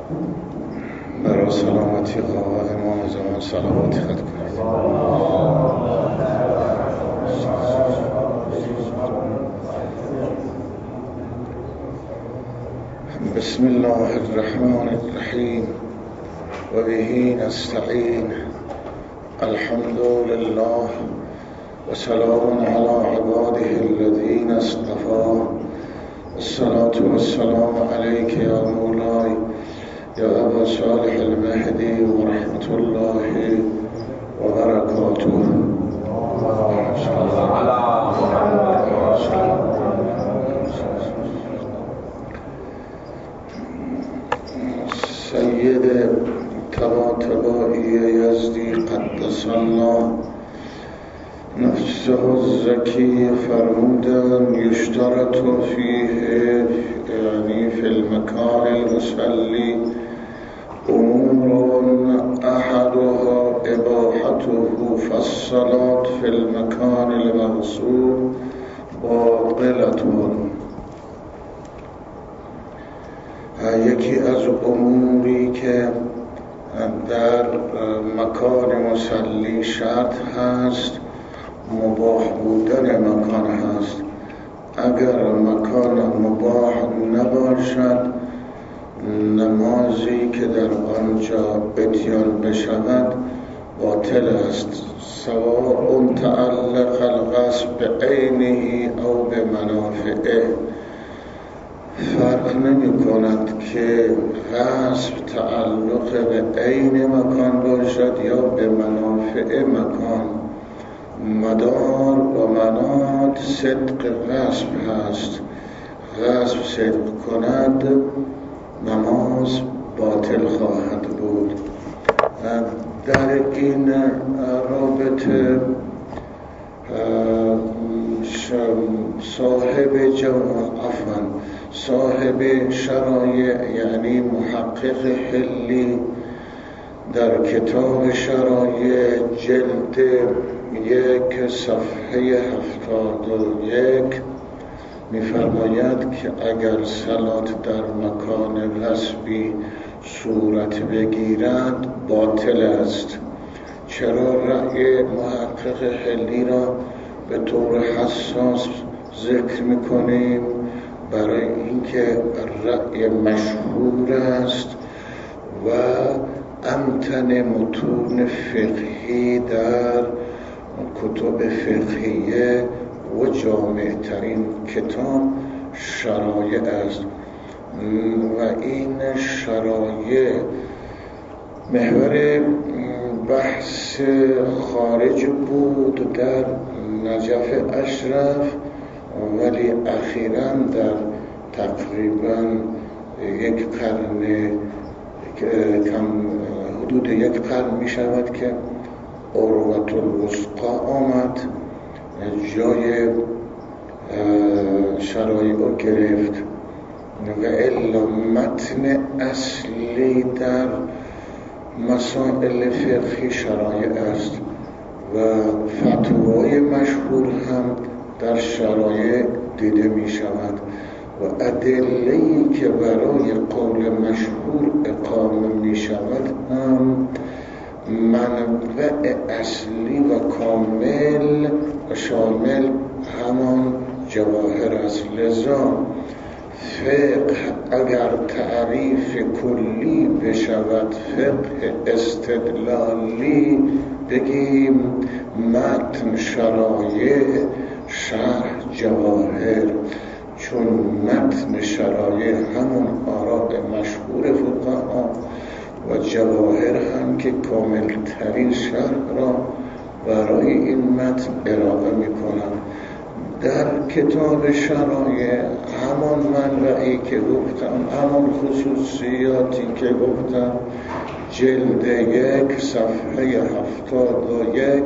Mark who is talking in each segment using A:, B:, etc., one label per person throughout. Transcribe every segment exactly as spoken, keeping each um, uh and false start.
A: برای سلامتی آقا امام زمان صلواتی خط کنید. بسم الله الرحمن الرحیم و به نستعین. الحمد لله و سلام علی عباده الذین اصطفى. الصلاة والسلام علیک یا مولای یا ابا صالح المهدی و رحمت الله و برکاته. سید طباطبایی یزدی قدس الله نفسه الزکی فرمودن یشترط فیه یعنی فی المکان المصلی امور احدها اباحته فالصلاة فی المکان المغصوب باطلة. یکی از اموری که در مکان مصلی شرط هست مباح بودن مکان هست. اگر مکان مباح نباشد نمازی که در آنجا اتیان بشود باطل است، سواء تعلق الغصب بعینه او به منافعه. فرق نمی کند که غصب تعلق به عین مکان باشد یا به منافع مکان. مدار و منات صدق غصب هست. غصب صدق کند نماز باطل خواهد بود. در این رابطه صاحب جواب عفوا صاحب شرایع یعنی محقق حلی در کتاب شرایع جلد یک صفحه هفتاد و یک می‌فرماید که اگر صلات در مکان غصبی صورت بگیرد باطل است. چرا رأی محقق حلی را به طور حساس ذکر می‌کنیم؟ برای اینکه رأی مشهور است و امتن متون فقهی در کتب فقهیه و جامع ترین کتاب شرایع است و این شرایع محور بحث خارج بود در نجف اشرف، ولی اخیراً در تقریباً یک قرن کم حدود یک قرن می شود که عروة الوثقی آمد جای شرایع رو گرفت و الا متن اصلی در مسائل فقهی شرایع است و فتوای مشهور هم در شرایع دیده می شود و ادله‌ای که برای قول مشهور اقامه می شود هم منبع اصلی و کامل و شامل همان جواهر است. لذا فقه اگر تعریف کلی بشود فقه استدلالی بگیم متن شرایع شرح جواهر، چون متن شرایع همون آراء مشهور فقها و جواهر هم که کامل ترین شرح را برای این متن ارائه می کنند. در کتاب شرایع همان منبعی که گفتم، همان خصوصیاتی که گفتم، جلد یک صفحه هفتاد و یک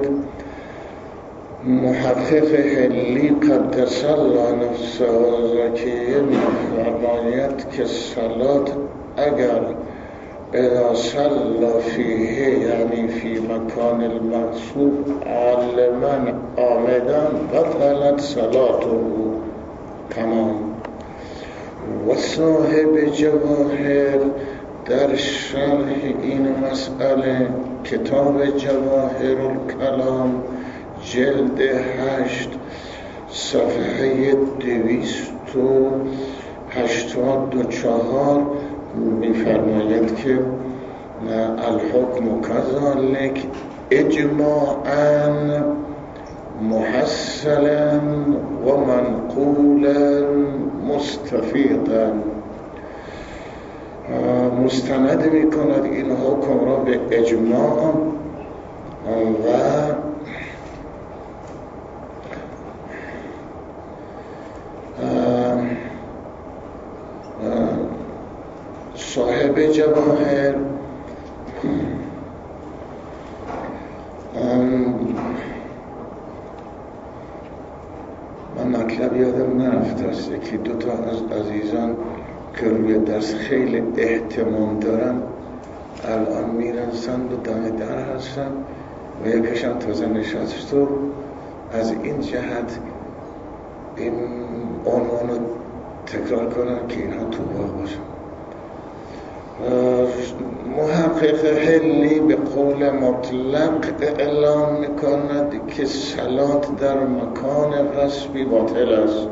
A: محقق حلی قدس الله نفسه زکیه می‌فرماید که صلات اگر اذا صلى فیه یعنی فی مکان المغصوب عالما عامدا بطلت صلاته تمام. و صاحب جواهر در شرح این مسئله کتاب جواهر الکلام جلد هشت صفحه دویست و هشتاد و چهار می‌فرماید که الحکم کذالک اجماعاً محصلا و منقولا مستفیضا، مستند می کند این حکم را به اجماع و صاحب جواهر من مطلب یادم نرفته است، یکی دوتا از عزیزان که روی درس خیلی اهتمام دارن الان میرسند و دم در هستن و یکیشم تازه نشست و از این جهت این عنوان رو تکرار کنن که اینها تو باغ باشن. محقق حلی به قول مطلق اعلام میکند که صلات در مکان غصبی باطل است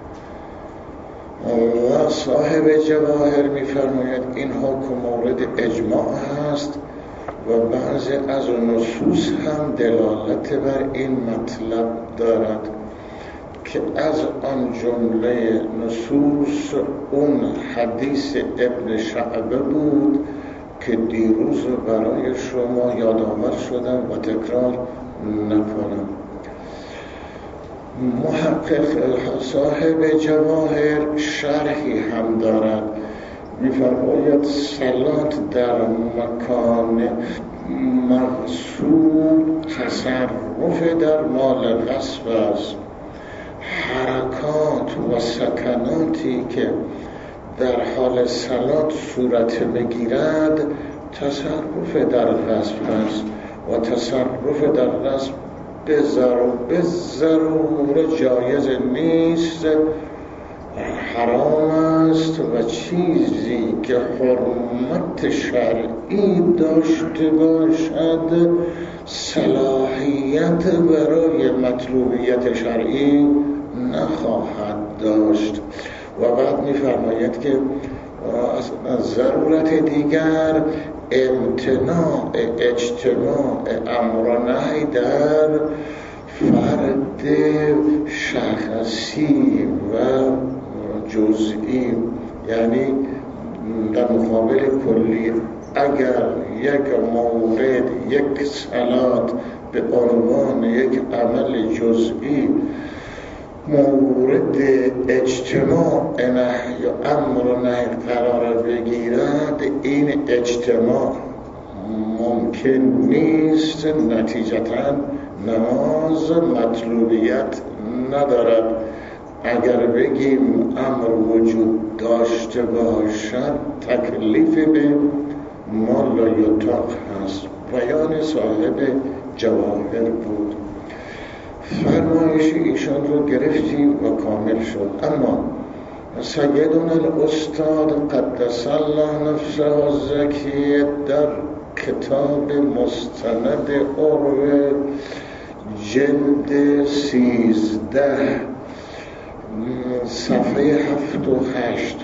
A: و صاحب جواهر میفرماید این حکم مورد اجماع هست و بعضی از نصوص هم دلالت بر این مطلب دارد که از آن جمله نصوص اون حدیث ابن شعبه بود که دیروز برای شما یادآور شدم و تکرار نکنم. محقق صاحب جواهر شرحی هم دارد، می‌فرماید صلات در مکان مغصوب تصرف در مال غصب است. حرکات و سکناتی که در حال صلات صورت بگیرد تصرف در غصب است و تصرف در غصب به ضرور جایز نیست، حرام است و چیزی که حرمت شرعی داشته باشد صلاحیت برای مطلوبیت شرعی نخواهد داشت. و بعد می‌فرماید که از ضرورت دیگر امتناع اجتماع امر و نهی در فرد شخصی و جزئی، یعنی در مقابل کلی اگر یک مورد یک صلات به عنوان یک عمل جزئی مورد اجتماع نهی و امر و نهی قرار بگیرد، این اجتماع ممکن نیست، نتیجتاً نماز مطلوبیت ندارد. اگر بگیم امر وجود داشته باشد تکلیف به ما لا یطاق هست. بیان صاحب جواهر بود. فرمایش ایشان رو گرفتیم و کامل شد. اما سیدنا الاستاد قدس الله نفسه الزکی در کتاب مستند عروه جلد سیزده صفحه هفت و هشت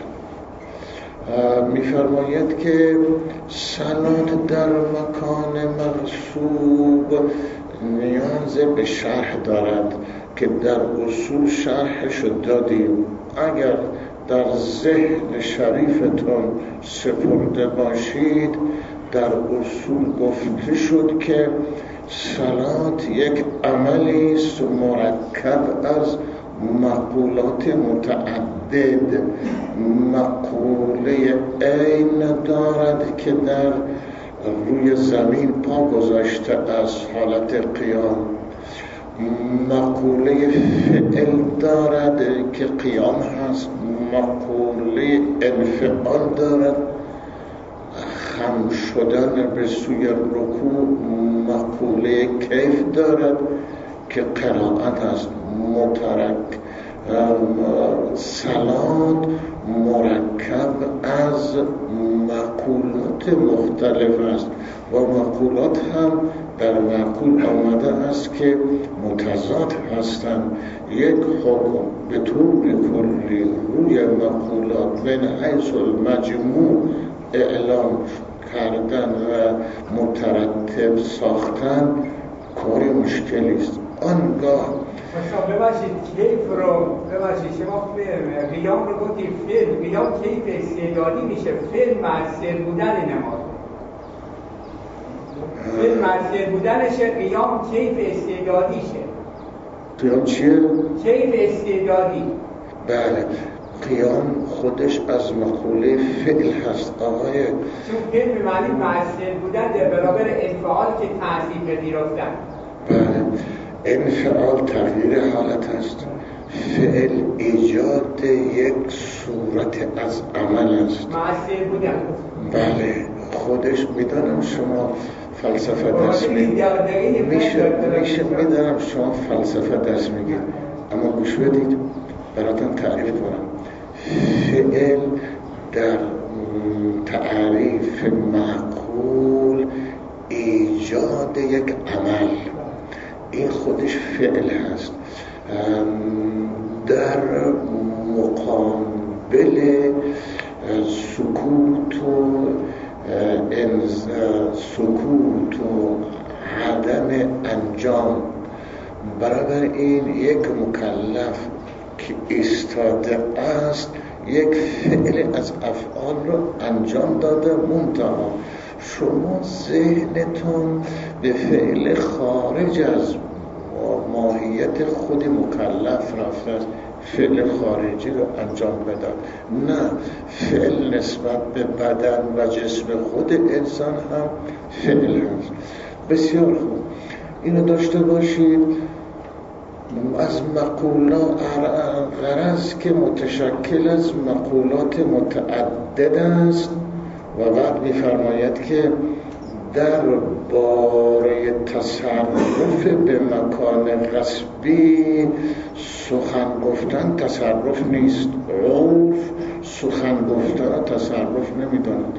A: می‌فرماید که صلات در مکان مغصوب نیاز به شرح دارد که در اصول شرحش دادیم. اگر در ذهن شریفتون سپرده باشید در اصول گفته شد که صلات یک عملی است مرکب از مقولات متعدد. مقوله عین دارد که در روی زمین پا گذاشته از حالت قیام، مقوله فعل دارد که قیام هست، مقوله انفعال دارد خم شدن به سوی رکوع، مقوله کیف دارد که قرائت است، مترک سلات مرکب از مقولات مختلف است و مقولات هم در معقول آمده است که متضاد هستند. یک حکم به طور کلی روی مقولات من حیث المجموع اعلام کردن و مترتب ساختن کار مشکلی است. آنگاه
B: ببخشید کیف رو ببخشید شما قیام رو گفتید فعل قیام کیف استعدادی میشه، فعل مؤثر بودن نماز، فعل مؤثر بودنشه، قیام کیف استعدادیشه.
A: قیام چیه؟
B: کیف استعدادی.
A: بله، قیام خودش از مقوله فعل هست آقای،
B: چون فعل به معنی مؤثر بودن در برابر انفعال که تأثیر پذیرفتن.
A: بله، انفعال تغییر حالت است، فعل ایجاد یک صورت از عمل است.
B: مؤثر بودن.
A: بله، خودش میدانم شما فلسفه درس میگید، میشه میشه میدانم شما فلسفه درس میگید، اما گوش بدید براتون تعریف کنم. فعل در تعریف معقول ایجاد یک عمل، این خودش فعل هست. در مقابل سکوت و سکوت و عدم انجام، برابر این یک مکلف که ایستاده است یک فعل از افعال رو انجام داده، منتها شما ذهنتون به فعل خارج از ماهیت خود مکلف رفته است، فعل خارجی رو انجام بده. نه، فعل نسبت به بدن و جسم خود انسان هم فعل هست. بسیار خوب، اینو داشته باشید. از مقولات غرض که متشکل از مقولات متعدد است و بعد می‌فرماید که در باره تصرف به مکان غصبی سخن گفتن تصرف نیست. عرف سخن گفتن تصرف نمی‌داند.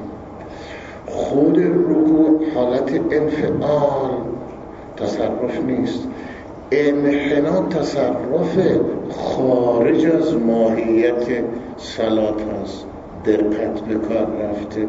A: خود رکوع حالت انفعال تصرف نیست. انحنا تصرف خارج از ماهیت صلات است، دقت به کار رفته.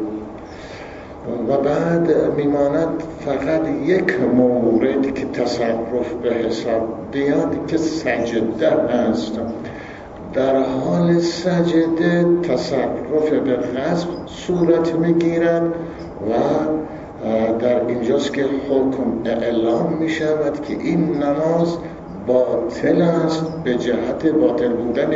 A: و بعد میماند فقط یک مورد که تصرف به حساب بیاد که سجده است. در حال سجده تصرف به غصب صورت میگیرد و در اینجاست که حکم اعلام می شود که این نماز باطل است به جهت باطل بودن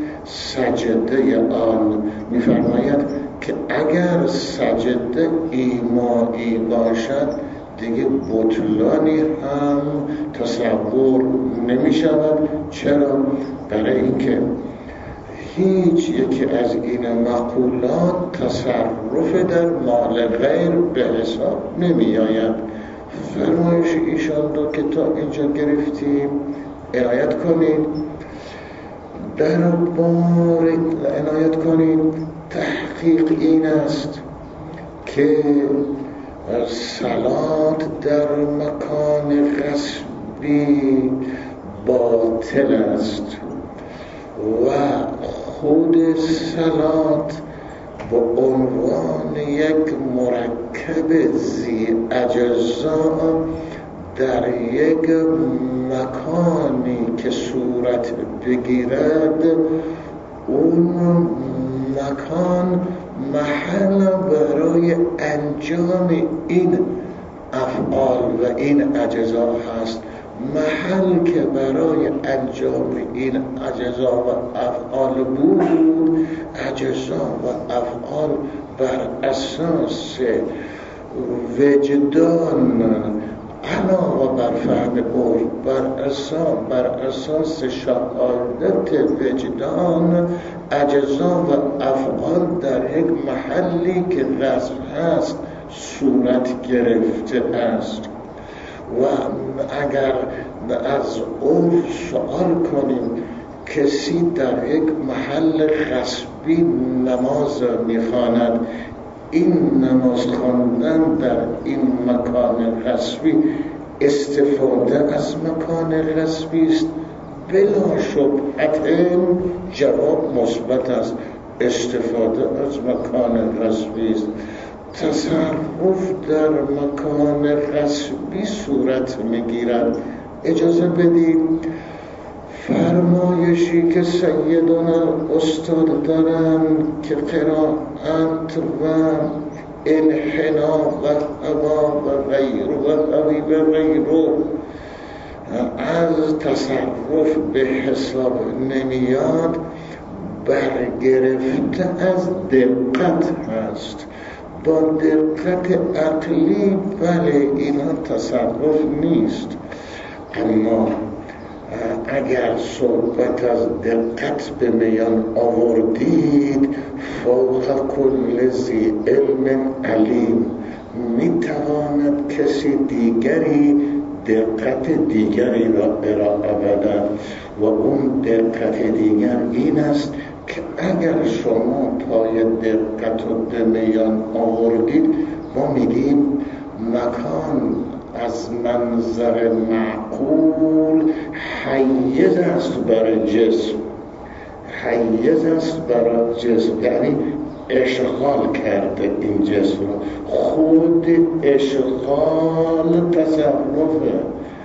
A: سجده آن. می فرماید که اگر سجده ایمایی باشد دیگه بطلانی هم تصور نمی شود. چرا؟ برای اینکه هیچ یکی از این مقولات تصرف در مال غیر به حساب نمی آید. فرمایش ایشان رو که تا اینجا گرفتیم عنایت کنید، در بار عنایت کنید. تحقیق این است که صلات در مکان غصبی باطل است و خود صلات به عنوان یک مرکب ذی اجزا در یک مکانی که صورت بگیرد، اون مکان محل برای انجام این افعال و این اجزا هست. محل که برای انجام این اجزا و افعال بود، اجزا و افعال بر اساس وجدان علاوه بر فهم عرف، بر اساس بر اساس شهادت وجدان، اجزا و افعال در یک محلی که رسم هست صورت گرفته است. و اگر از عرف سوال کنیم کسی در یک محل غصبی نماز میخواند، این نماز خواندن در این مکان غصبی استفاده از مکان غصبی است؟ بلا شبهه جواب مثبت است، استفاده از مکان غصبی است. تصرف در مکان غصبی صورت میگیرد. اجازه بدید فرمایشی که سیدنا استاد دارن که قرائت و انحنا و هوا و غیر و هوی و غیره از تصرف به حساب نمیاد، برگرفته از دقت هست. با دقت عقلی بله اینا تصرف نیست، اما اگر صحبت از دقت به میان آوردید، فوق کل ذی علم علیم، میتواند کسی دیگری دقت دیگری را ارائه بدهد و اون دقت دیگر این است که اگر شما پای دقت رو به میان آوردید، ما میگیم مکان از منظر معقول حیز است برای جسم، حیز است برای جسم، یعنی اشغال کرده این جسم رو. خود اشغال تصرفه.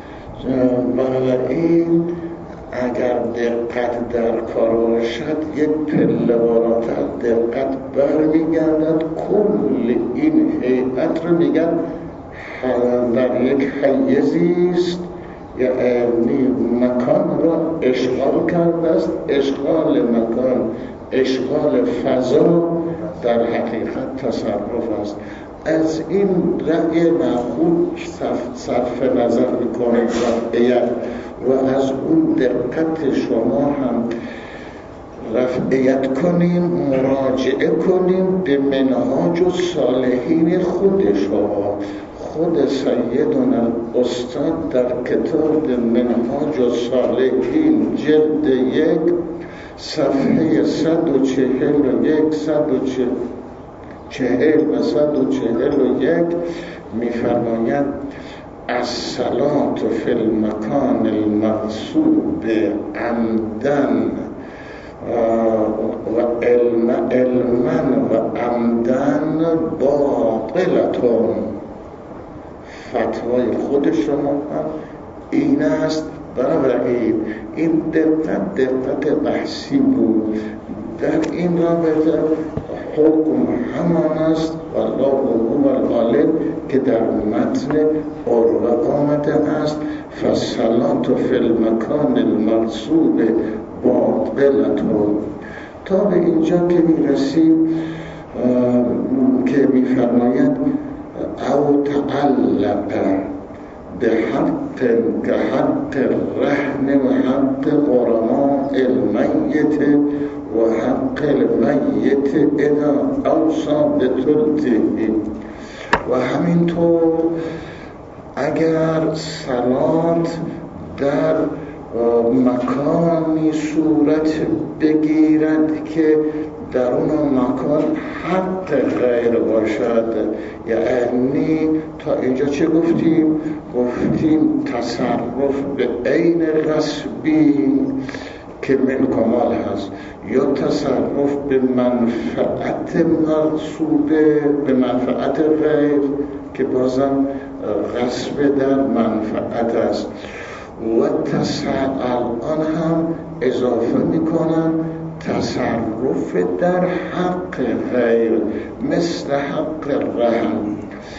A: بنابراین اگر دقت در کار باشد، یک پله بالاتر دقت برمیگردد، کل این هیئت رو میگن در یک حیزی است، یعنی مکان را اشغال کرده است. اشغال مکان، اشغال فضا در حقیقت تصرف است. از این رأی معقول صرف نظر میکنیم رفعیت و از اون دقت شما هم رفعیت کنیم، مراجعه کنیم به منهاج و صالحین خود شما. خود سیدنا استاد در کتاب منهاج و صالحین جلد یک صفحه صد و چهل و یک صد و چهل و صد و چهل و یک می‌فرماید الصلاة فی المکان المغصوب عمدن و علم علما و عمدن باطلتون. فتوای خود شما هم این است. بنابراین این دقت دقت بحثی بود. در این رابطه حکم همان است والله هو العالم که در متن عروه آمده است فالصلاة فی المکان المغصوب باطلتون. تا به اینجا که میرسیم که میفرماید او تعلق به حق که حق الرهن و حق غرماء المیت و حق المیت اذا اوصا به تلته. و همینطور اگر صلات در مکانی صورت بگیرد که در اون مکان حق غیر باشد، یعنی تا اینجا چه گفتیم؟ گفتیم تصرف به عین غصبی که من کمال هست، یا تصرف به منفعت مغصوبه به منفعت غیر که بازم غصب در منفعت است. و تصرف الان هم اضافه میکنم تصرف در حق غیر مثل حق رحم.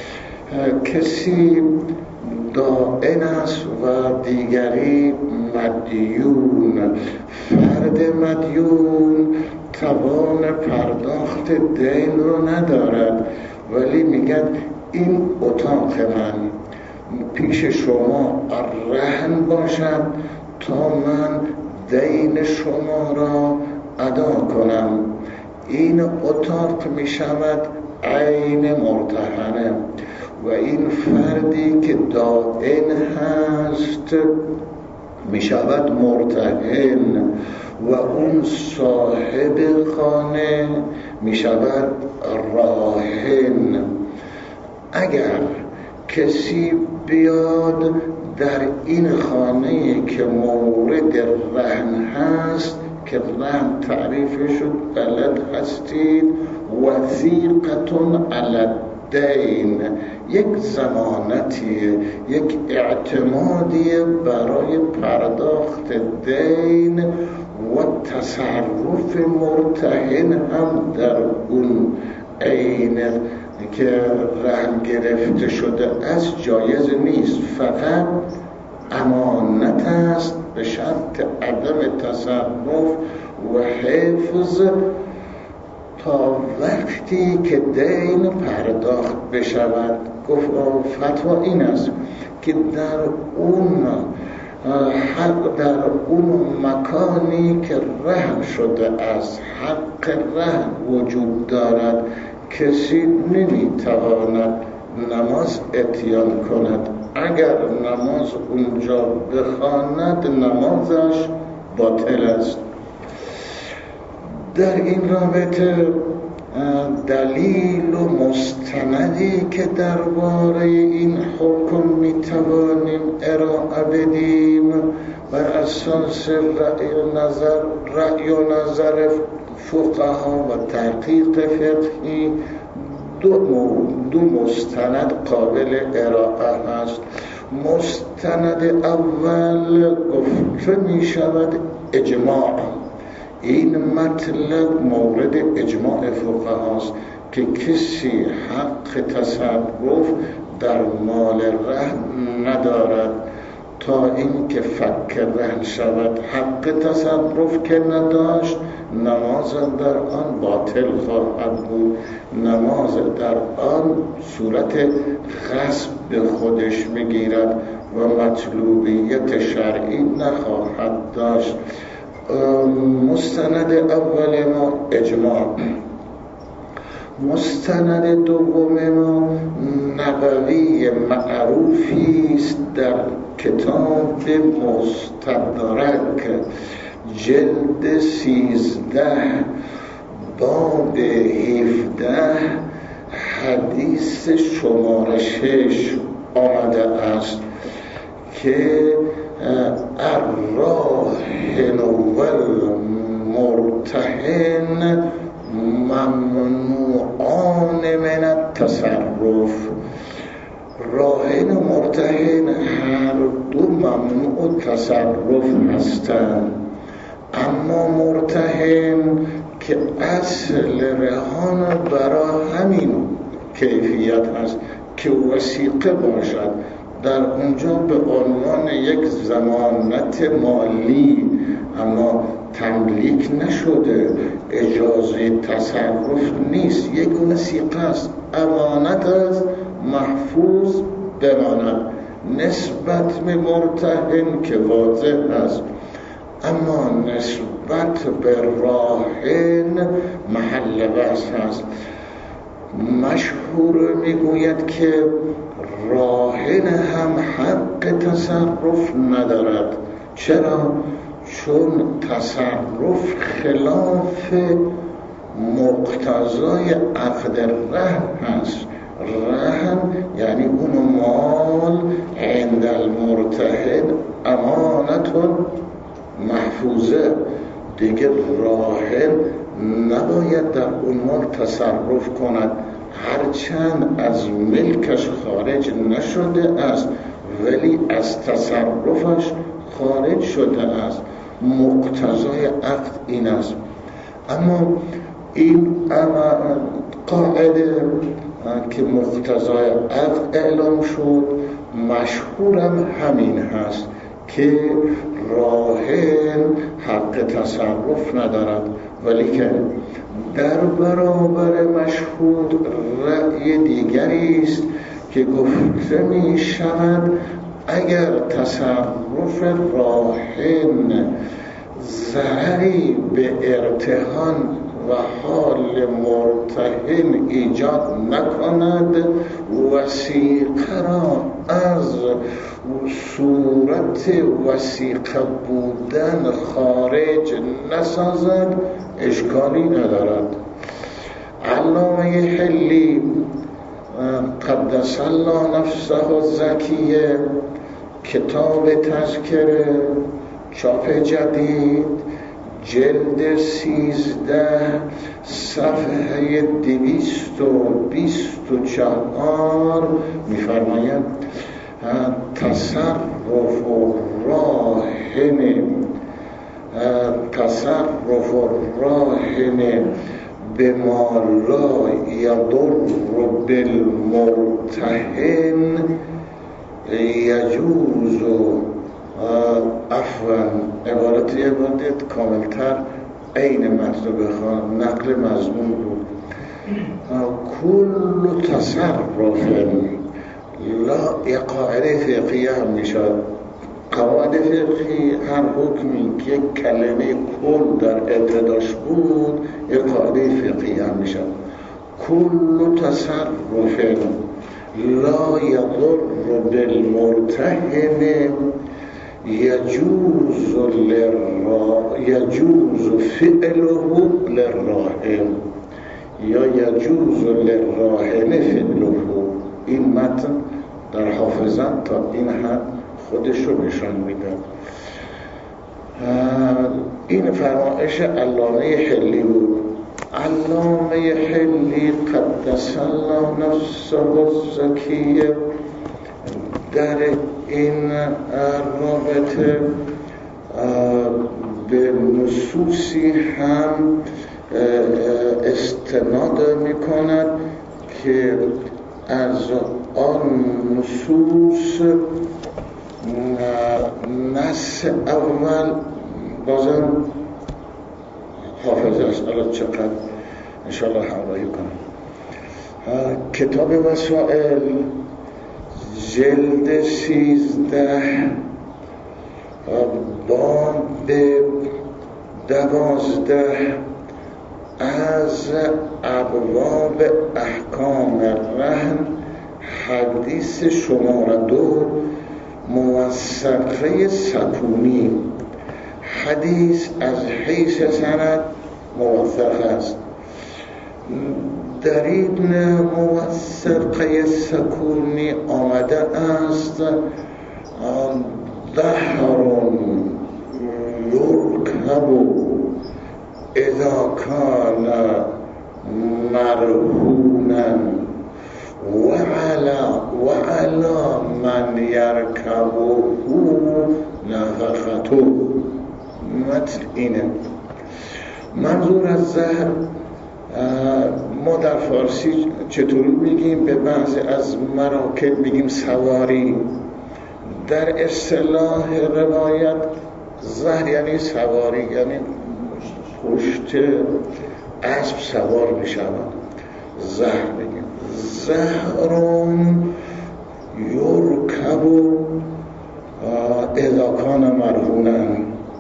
A: کسی دائن است و دیگری مدیون. فرد مدیون توان پرداخت دین رو ندارد، ولی میگن این اتاق من پیش شما رهن باشد تا من دین شما را ادا کنم. این اتاق می شود عین مرتهنه و این فردی که دائن هست می شود مرتهن و اون صاحب خانه می شود راهن. اگر کسی بیاد در این خانه که مورد رهن هست، که رهن تعریف شد بلد هستید، وثیقتون علی الدین، یک ضمانتیه، یک اعتمادیه برای پرداخت دین و تصرف مرتهن هم در اون عین که رهن گرفته شده از جایز نیست، فقط امانت است به شرط عدم تصرف و حفظ تا وقتی که دین پرداخت بشود. گفت فتوا این است که در اون حق در اون مکانی که رهن شده از حق رهن وجود دارد، کسی نمیتواند نماز اتیان کند. اگر نماز اونجا بخواند نمازش باطل است. در این رابطه دلیل و مستندی که درباره این حکم میتوانیم ارائه بدیم بر اساس رأی و نظر رأی و نظر فقها و تحقیق فقهی دو, دو مستند قابل ارائه است. مستند اول گفته می شود اجماع. این مطلب مورد اجماع فقها است که کسی حق تصرف در مال رهن ندارد تا اینکه فک رهن شود. حق تصرف که نداشت نماز در آن باطل خواهد بود، نماز در آن صورت غصب به خودش میگیرد و مطلوبیت شرعی نخواهد داشت. مستند اول ما اجماع. مستند دوم ما نبوی معروفی است در کتاب مستدرک جلد سیزده باب هفده حدیث شماره شش آمده است که الراهن والمرتهن ممنوعان من التصرف. راهن و مرتهن هر دو ممنوع تصرف هستند، اما مرتهن که اصل رهان برای همین کیفیت هست که وثیقه باشد، در اونجا به عنوان یک ضمانت مالی اما تملیک نشده، اجازه تصرف نیست، یک وثیقه است، امانت است، محفوظ بماند. نسبت به مرتهن که واضح است، اما نسبت به راهن محل بحث هست. مشهور میگوید که راهن هم حق تصرف ندارد. چرا؟ چون تصرف خلاف مقتضای عقد رهن هست. رهن یعنی اون مال عند المرتهن امانتون محفوظه، دیگه راهن نباید در اون مال تصرف کند، هرچند از ملکش خارج نشده است ولی از تصرفش خارج شده است. مقتضای عقد این است. اما این قاعده که مقتضای عقد اعلام شد مشهورم همین هست که راهن حق تصرف ندارد، ولی که در برابر مشهود رأی دیگری است که گفته می شود اگر تصرف راهن ضرری به ارتهان و و حال مرتهن ایجاد نکند، وثیقه را از صورت وثیقه بودن خارج نسازد، اشکالی ندارد. علامه حلی قدس الله نفسه الزکیه کتاب تذکره چاپ جدید جلد سیزده صفحه دویست و بیست و چهار می‌فرماید تصرف راهن تصرف راهن بما لا یضر بالمرتهن یجوز عفوا عبارت یه بودید کاملتر عین مطلب بخوان نقل مضمون بود. کل تصرف لا یه قاعده فقهیه هم میشد. قواعد فقهی هر حکمی که یک کلمه کل در ابتداش بود یه قاعده فقهی هم میشد. کل تصرف لا یضر بالمرتهن یجوز للرا یجوز فعله للراهن یا یجوز للراهن فعله. این متن در حافظان تا این حد خودش رو نشان میده. این فرمایش علامه حلی بود. علامه حلی قدس الله نفسه الزکیه در این رابطه به نصوصی هم استناد میکند که از آن نصوص نص اول بازم حافظه است. الان چقدر انشاءالله همراهی کنم. کتاب وسائل جلد سیزده باب دوازده از ابواب احکام رهن حدیث شماره دو موثقه سکونی. حدیث از حیث سند موثق است. در این موثقه سکونی آمده است دهر یرکب اذا کان مرهونا وعلا وعلا من یرکبه نفقته. متن اینه. منظور از زهر ما در فارسی چطور میگیم؟ به بعضی از مراکب میگیم سواری. در اصطلاح روایت زهر یعنی سواری، یعنی پشت اسب سوار میشود. زهر میگیم. زهرون یرکب اذا کان مرهونن،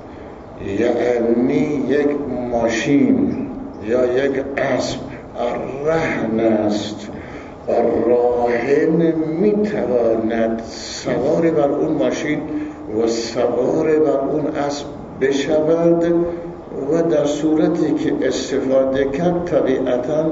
A: یعنی یک ماشین یا یک اسب رهن است و راهن میتواند سوار بر اون ماشین و سوار بر اون اسب بشود و در صورتی که استفاده کرد طبیعتاً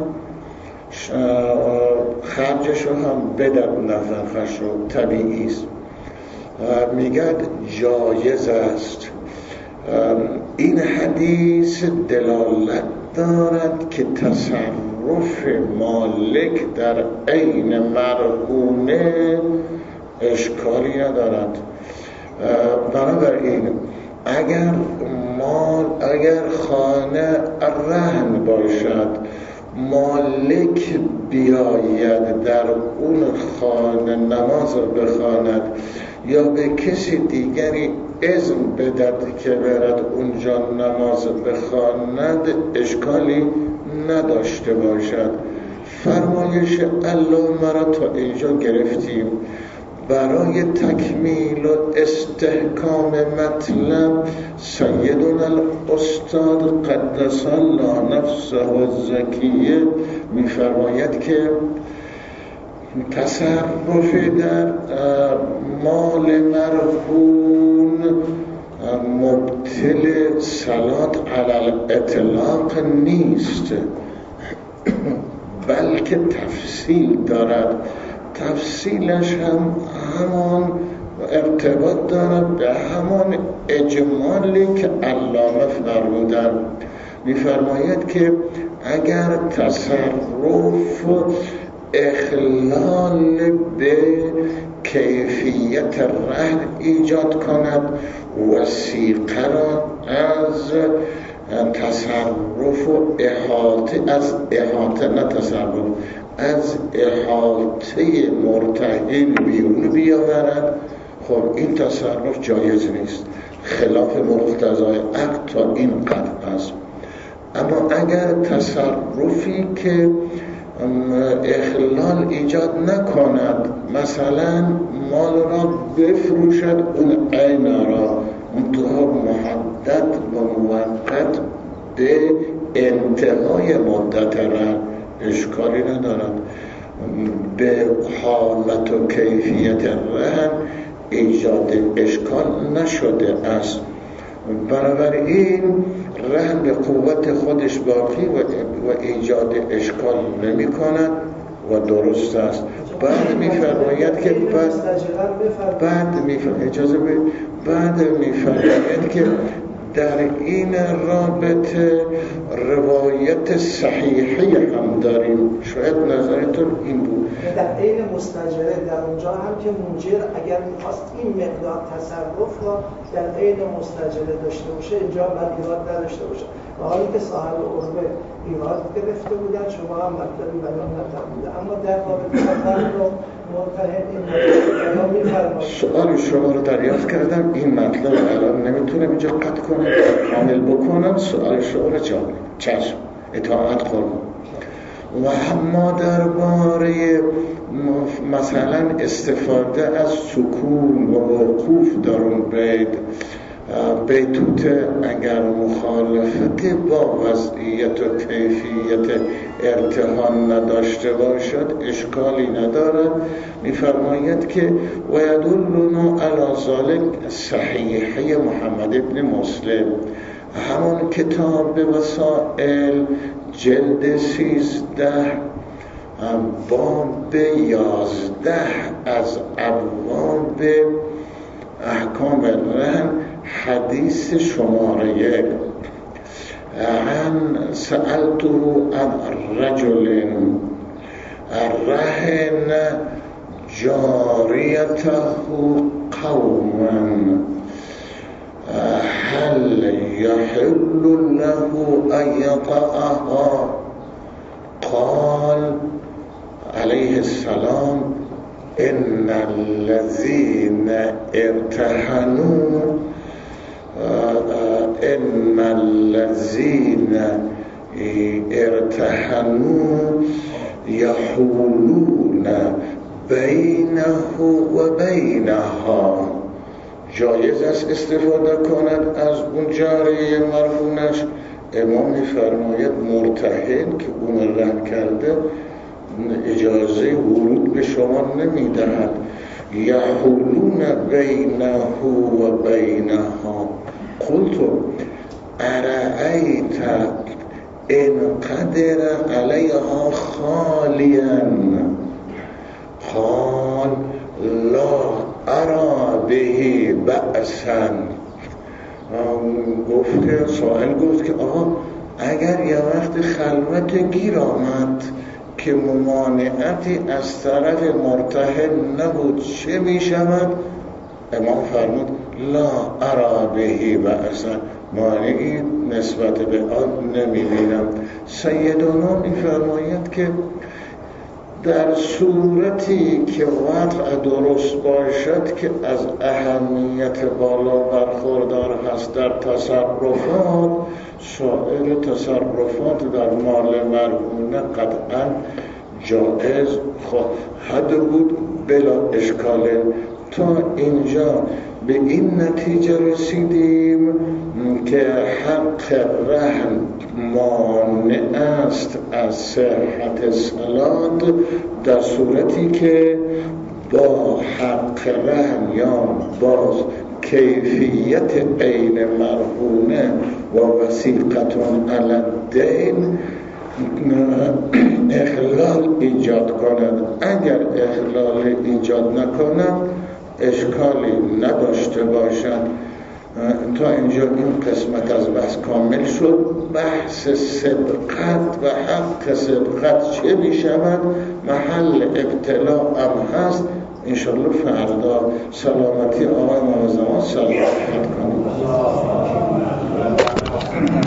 A: خرجش رو هم بدد، نفقش رو، طبیعی است. میگد جایز است. این حدیث دلالت دارد که تصرف مالک در عین مرهونه اشکالی ندارد. بنابراین اگر مال اگر خانه رهن باشد، مالک بیاید در اون خانه نماز بخواند یا به کسی دیگری اذن بدهد که برد اونجا نماز بخواند، اشکالی نداشته باشد. فرمایش علامه را تا اینجا گرفتیم. برای تکمیل و استحکام مطلب سیدنا الاستاد قدس الله نفسه الزکیه می‌فرماید که تصرف در مال مرهون مبطل صلات علی الاطلاق نیست، بلکه تفصیل دارد. تفصیلش هم همان ارتباط دارد به همان اجمالی که علامه فرمودند. می‌فرماید که اگر تصرف اخلال به کیفیت رهن ایجاد کند، وثیقه را از تصرف و احاطه از احاطه نه تصرف از احاطه مرتهن بیرون بیاورد، خب این تصرف جایز نیست، خلاف مقتضای عقل تا این قدر است. اما اگر تصرفی که اخلال ایجاد نکند، مثلا مال را بفروشد اون عین را منتها محدد و موقت به انتهای مدت رهن، اشکالی ندارد. به حالت و کیفیت رهن ایجاد اشکال نشده است. بنابراین رهن به قوت خودش باقی و, و ایجاد اشکال نمی کند و درست است. بعد می‌فرماید که بعد بعد می‌فرماید اجازه بدید بعد می‌فرماید که در این رابطه روایت صحیحی هم داریم. شاید نظرتون این بود.
C: در عین مستاجره در اونجا هم که مجیر اگر می‌خواست این مقدار تصرف را در عین مستاجره داشته باشه، اینجا باید ایراد نداشته باشه. و حالی که صاحب عربه ایراد گرفته بودن، شما هم مطلبی بیان نکردید. اما در رابطه با فرد و مرتهن این مطلب می‌فرمایید.
A: سوال شما رو دریافت کردم. این مطلب الان نمیتونم اینجا قطع کنم، کامل بکنم. سوال شما رو جواب چشم اطاعت کنم. و ما درباره مثلا استفاده از سکون و وقوف در اون بیت بیتوت اگر مخالفت با وضعیت و کیفیت ارتحال نداشته باشد اشکالی ندارد. می‌فرماید که و یدلنا علی ذلک صحیحه محمد ابن مسلم، همون کتاب وسائل جلد سیزده باب یازده از ابواب احکام رهن حدیث شماره یک. عن سألته عن رجل رهن جاریته قوما هل يحل له أن يطأها؟ قال عليه السلام إن الذين ارتهنوا إن الذين ارتهنوا يحولون بينه وبينها. جایز است استفاده کند از اون جاریه مرهونش. امام می‌فرماید مرتهن که اون رهن کرده اجازه ورود به شما نمیدهد. یحولون بینه و بینها. قلت ارأیت ان قدر علیها خالیا؟ قال لا ارا به بأسا. گفت که سائل گفت که آقا اگر یه وقت خلوت گیر آمد که ممانعتی از طرف مرتهن نبود چه می شود؟ امام فرمود لا ارا به بأسا، مانعی نسبت به آن نمی بینم. سیدنا می فرماید که در صورتی که وضع درست باشد که از اهمیت بالا برخوردار هست در تصرفات، سایر تصرفات در مال مرهونه قطعا جایز خواهد بود بلا اشکاله. تا اینجا به این نتیجه رسیدیم که حق رهن مانع است از صحت صلات در صورتی که با حق رهن یا باز کیفیت غیر مرهونه و وثیقتون علی الدین اخلال ایجاد کند. اگر اخلال ایجاد نکند اشکالی نداشته باشد. تا اینجا این قسمت از بحث کامل شد. بحث صدقت و حق صدقت چه میشود محل ابتلا هم هست. انشالله فردا سلامتی آقای امام زمان سلامت کنیم.